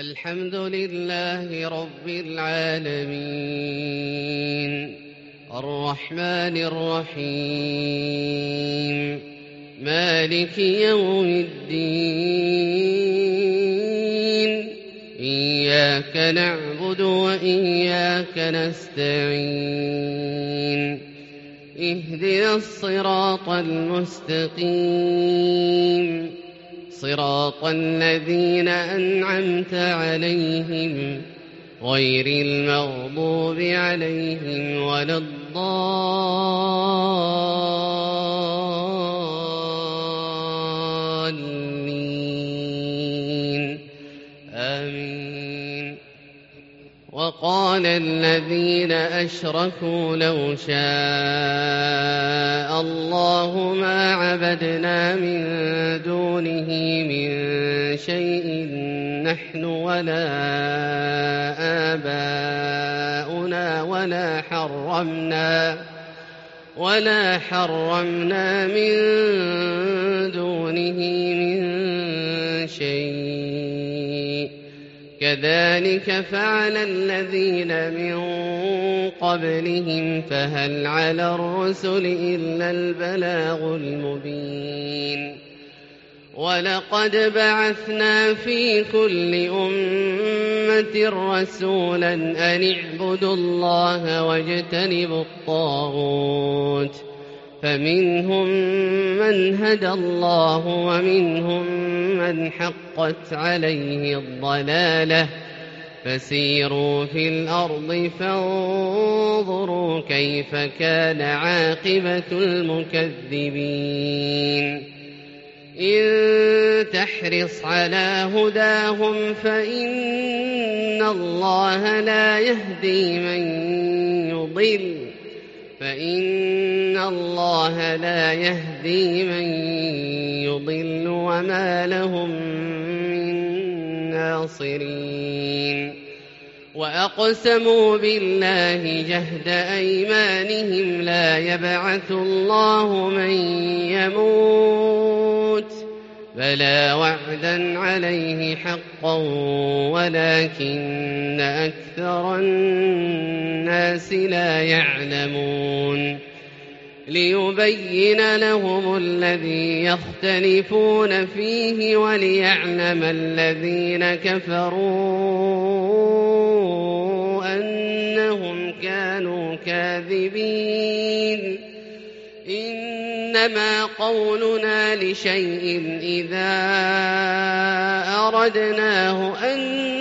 الحمد لله رب العالمين الرحمن الرحيم مالك يوم الدين إياك نعبد وإياك نستعين اهدنا الصراط المستقيم صراط الذين أنعمت عليهم غير المغضوب عليهم ولا الضالين آمين. وقال الذين أشركوا لو شاء الله ما عبدنا من دونه من شيء نحن ولا آباؤنا ولا حرمنا من دونه من شيء كذلك فعل الذين من قبلهم فهل على الرسل إلا البلاغ المبين. ولقد بعثنا في كل أمة رسولا أن اعبدوا الله واجتنبوا الطاغوت فمنهم من هدى الله ومنهم من حقت عليه الضلالة فسيروا في الأرض فانظروا كيف كان عاقبة المكذبين. إن تحرص على هداهم فإن الله لا يهدي من يضل وما لهم من ناصرين. وأقسموا بالله جهد أيمانهم لا يبعث الله من يموت بلى وعدا عليه حقا ولكن أكثر الناس لا يعلمون. ليبين لهم الذي يختلفون فيه وليعلم الذين كفروا أنهم كانوا كاذبين. إنما قولنا لشيء إذا أردناه أن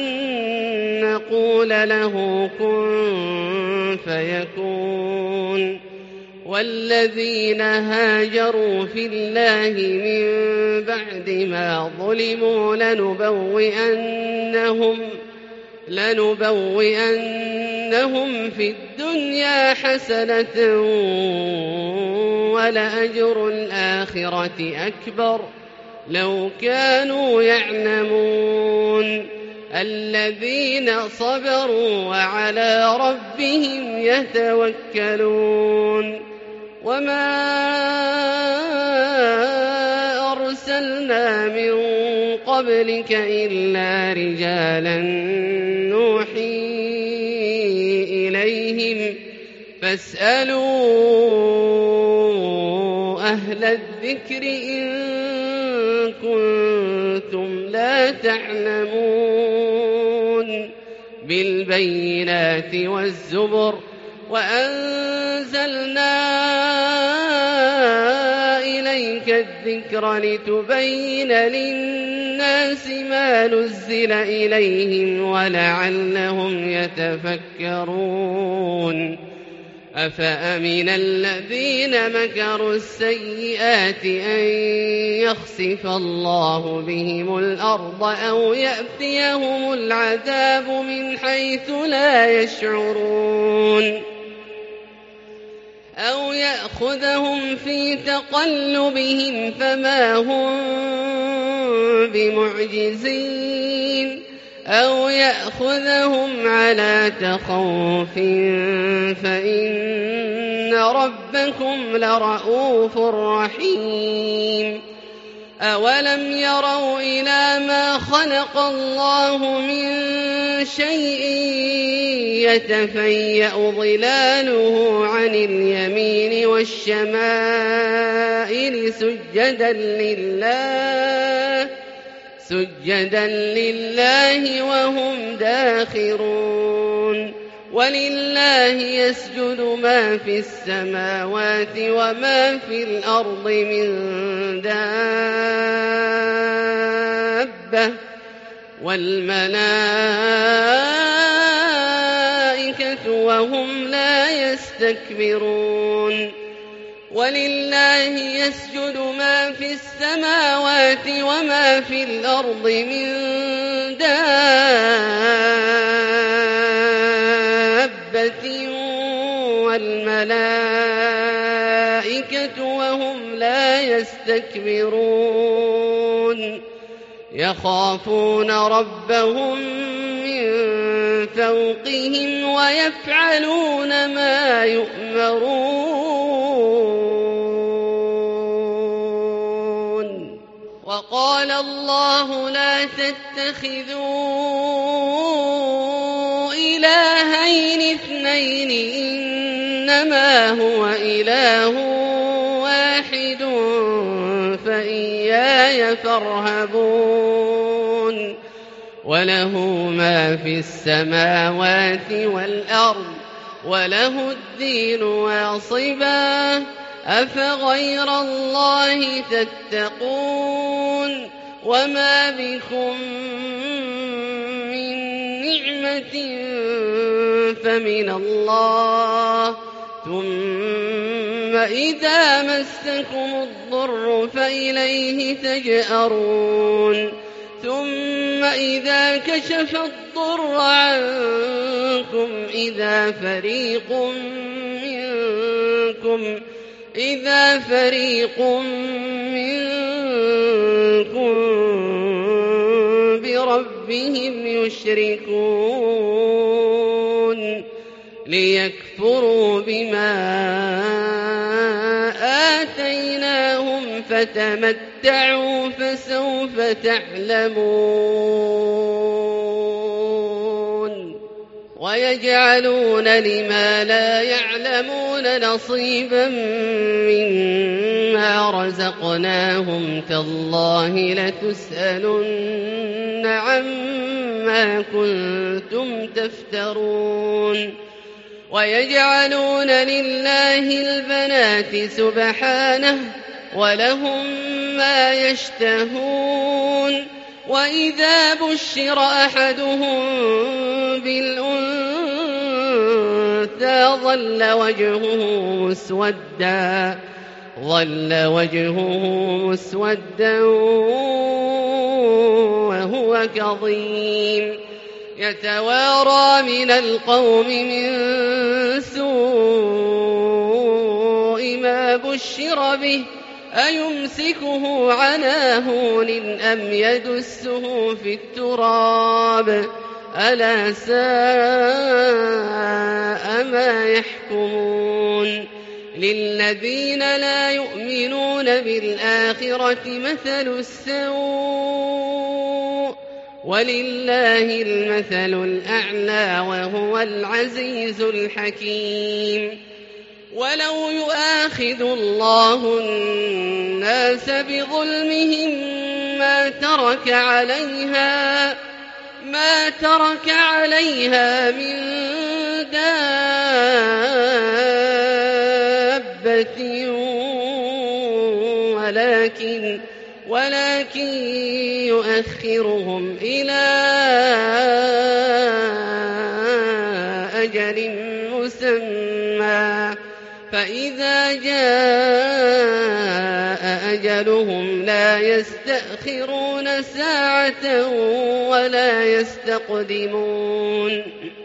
نقول له كن فيكون. والذين هاجروا في الله من بعد ما ظلموا لنبوئنهم في الدنيا حسنة ولأجر الآخرة أكبر لو كانوا يعلمون. الذين صبروا وعلى ربهم يتوكلون. وما أرسلنا من قبلك إلا رجالا نوحي إليهم فاسألوا أهل الذكر إن كنتم لا تعلمون. بالبينات والزبر وأنزلنا إليك الذكر لتبين للناس ما نزل إليهم ولعلهم يتفكرون. أفأمن الذين مكروا السيئات أن يخسف الله بهم الأرض أو يأتيهم العذاب من حيث لا يشعرون أو يأخذهم في تقلبهم فما هم بمعجزين أو يأخذهم على تخوف فإن ربكم لرؤوف رحيم. أولم يروا إلى ما خلق الله من شيء يتفيأ ظلاله عن اليمين والشمائل سجدا لله وهم داخرون ولله يسجد ما في السماوات وما في الأرض من دابة والملائكة وهم لا يستكبرون ولله يسجد ما في السماوات وما في الأرض من دابة والملائكة وهم لا يستكبرون يخافون ربهم من فوقهم ويفعلون ما يؤمرون وقال الله لا تتخذوا إلهين اثنين إنما هو إله واحد فإياي فارهبون وله ما في السماوات والأرض وله الدين واصبا أفغير الله تتقون وما بكم من نعمة فمن الله ثم إذا مسكم الضر فإليه تجأرون ثم إذا كشف الضر عنكم إذا فريق منكم بربهم يشركون ليكفروا بما آتيناهم فتمتعوا فسوف تعلمون ويجعلون لما لا يعلمون نصيبا مما رزقناهم تالله لتسألن عما كنتم تفترون ويجعلون لله البنات سبحانه ولهم ما يشتهون وإذا بشر أحدهم بالأنثى ظل وجهه مسودا وهو كظيم يتوارى من القوم من سوء ما بشر به أيمسكه على هون أم يدسه في التراب ألا ساء ما يحكمون للذين لا يؤمنون بالآخرة مثل السوء ولله المثل الأعلى وهو العزيز الحكيم ولو يؤاخذ الله الناس بظلمهم ما ترك عليها من دابة ولكن يؤخرهم إلى أجل مسمى فإذا جاء أجلهم لا يستأخرون ساعة ولا يستقدمون